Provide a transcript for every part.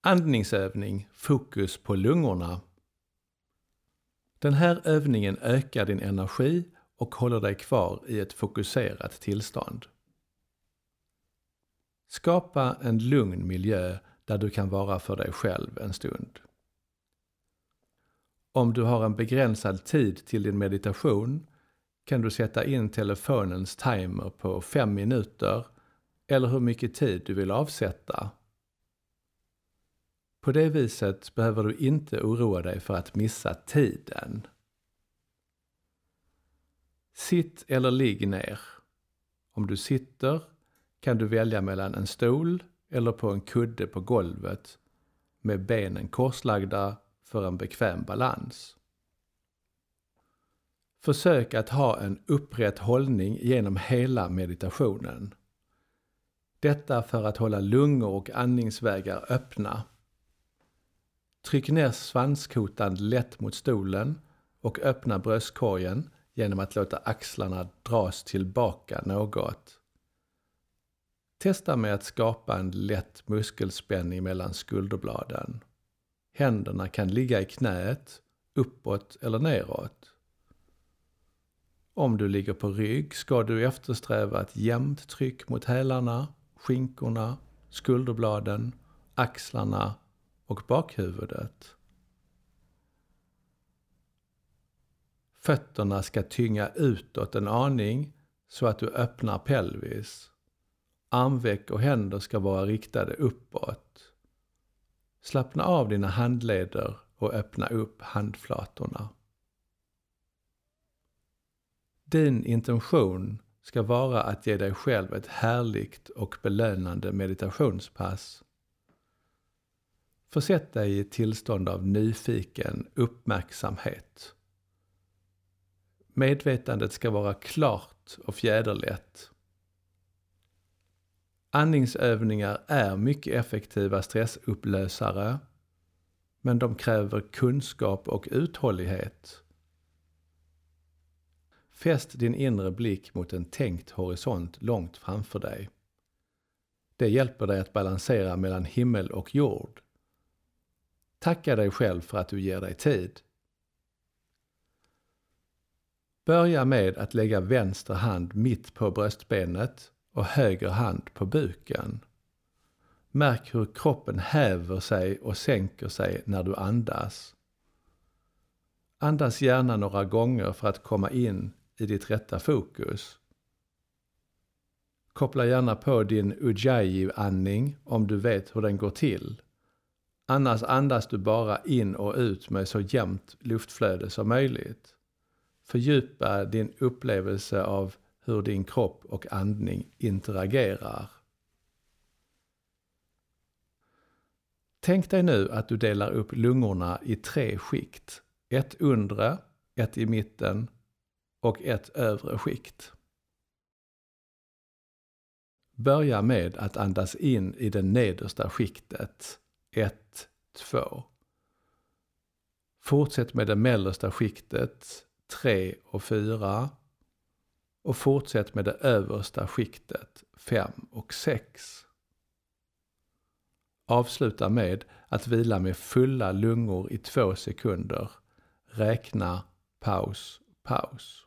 Andningsövning, fokus på lungorna. Den här övningen ökar din energi och håller dig kvar i ett fokuserat tillstånd. Skapa en lugn miljö där du kan vara för dig själv en stund. Om du har en begränsad tid till din meditation kan du sätta in telefonens timer på 5 minuter eller hur mycket tid du vill avsätta. På det viset behöver du inte oroa dig för att missa tiden. Sitt eller ligg ner. Om du sitter kan du välja mellan en stol eller på en kudde på golvet med benen korslagda för en bekväm balans. Försök att ha en upprätt hållning genom hela meditationen. Detta för att hålla lungor och andningsvägar öppna. Tryck ner svanskotan lätt mot stolen och öppna bröstkorgen genom att låta axlarna dras tillbaka något. Testa med att skapa en lätt muskelspänning mellan skulderbladen. Händerna kan ligga i knät, uppåt eller neråt. Om du ligger på rygg ska du eftersträva ett jämnt tryck mot hälarna, skinkorna, skulderbladen, axlarna och bakhuvudet. Fötterna ska tynga utåt en aning så att du öppnar pelvis. Armveck och händer ska vara riktade uppåt. Slappna av dina handleder och öppna upp handflatorna. Din intention ska vara att ge dig själv ett härligt och belönande meditationspass. Försätt dig i ett tillstånd av nyfiken uppmärksamhet. Medvetandet ska vara klart och fjäderlätt. Andningsövningar är mycket effektiva stressupplösare, men de kräver kunskap och uthållighet. Fäst din inre blick mot en tänkt horisont långt framför dig. Det hjälper dig att balansera mellan himmel och jord. Tacka dig själv för att du ger dig tid. Börja med att lägga vänster hand mitt på bröstbenet och höger hand på buken. Märk hur kroppen häver sig och sänker sig när du andas. Andas gärna några gånger för att komma in i ditt rätta fokus. Koppla gärna på din Ujjayi-andning om du vet hur den går till. Annars andas du bara in och ut med så jämnt luftflöde som möjligt. Fördjupa din upplevelse av hur din kropp och andning interagerar. Tänk dig nu att du delar upp lungorna i 3 skikt. Ett undre, ett i mitten och ett övre skikt. Börja med att andas in i det nedersta skiktet. 1, 2. Fortsätt med det mellersta skiktet. 3 och 4. Och fortsätt med det översta skiktet. 5 och 6. Avsluta med att vila med fulla lungor i 2 sekunder. Räkna, paus, paus.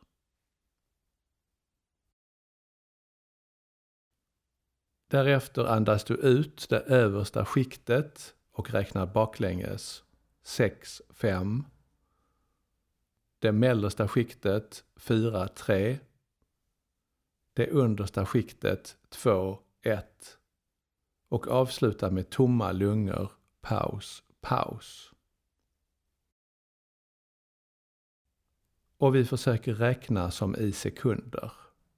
Därefter andas du ut det översta skiktet och räknar baklänges. 6, 5. Det mellersta skiktet 4, 3. Det understa skiktet 2, 1. Och avsluta med tomma lungor, paus, paus. Och vi försöker räkna som i sekunder.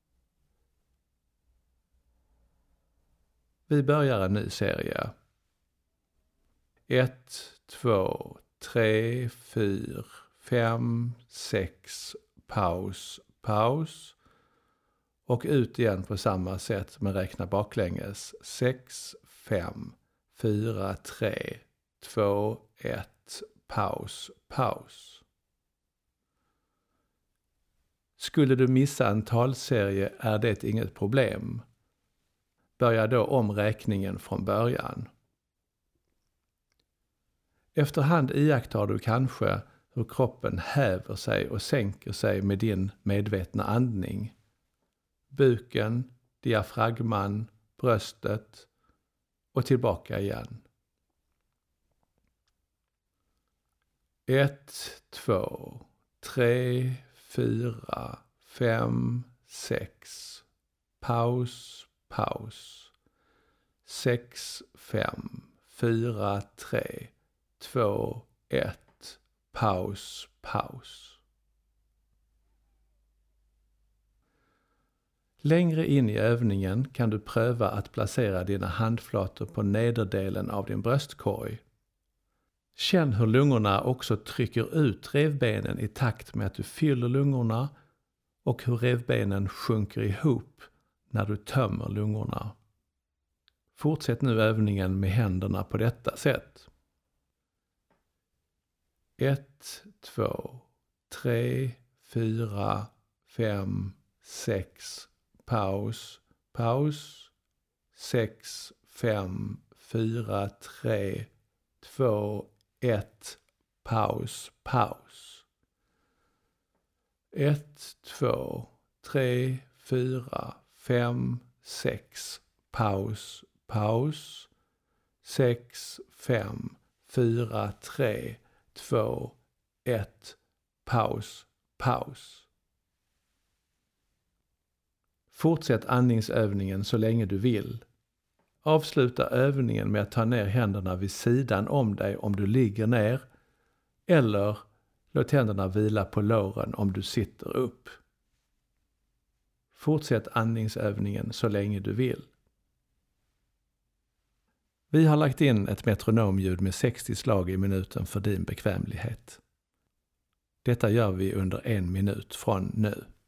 Vi börjar en ny serie. 1, 2, 3, 4, 5, 6, paus, paus. Och ut igen på samma sätt men räkna baklänges. 6, 5, 4, 3, 2, 1, paus, paus. Skulle du missa en talserie är det inget problem. Börja då om räkningen från början. Efterhand iakttar du kanske hur kroppen häver sig och sänker sig med din medvetna andning. Buken, diafragman, bröstet och tillbaka igen. 1, 2, 3, 4, 5, 6. Paus, paus. 6, 5, 4, 3, 2, 1. Paus, paus. Längre in i övningen kan du pröva att placera dina handflator på nederdelen av din bröstkorg. Känn hur lungorna också trycker ut revbenen i takt med att du fyller lungorna och hur revbenen sjunker ihop när du tömmer lungorna. Fortsätt nu övningen med händerna på detta sätt. 1, 2, 3, 4, 5, 6. Paus, paus. 6, 5, 4, 3, 2, 1. Paus, paus. 1, 2, 3, 4, 5, 6. Paus, paus. 6, 5, 4, 3, 2, 1. Paus, paus. Fortsätt andningsövningen så länge du vill. Avsluta övningen med att ta ner händerna vid sidan om dig om du ligger ner, eller låt händerna vila på låren om du sitter upp. Fortsätt andningsövningen så länge du vill. Vi har lagt in ett metronomljud med 60 slag i minuten för din bekvämlighet. Detta gör vi under 1 minut från nu.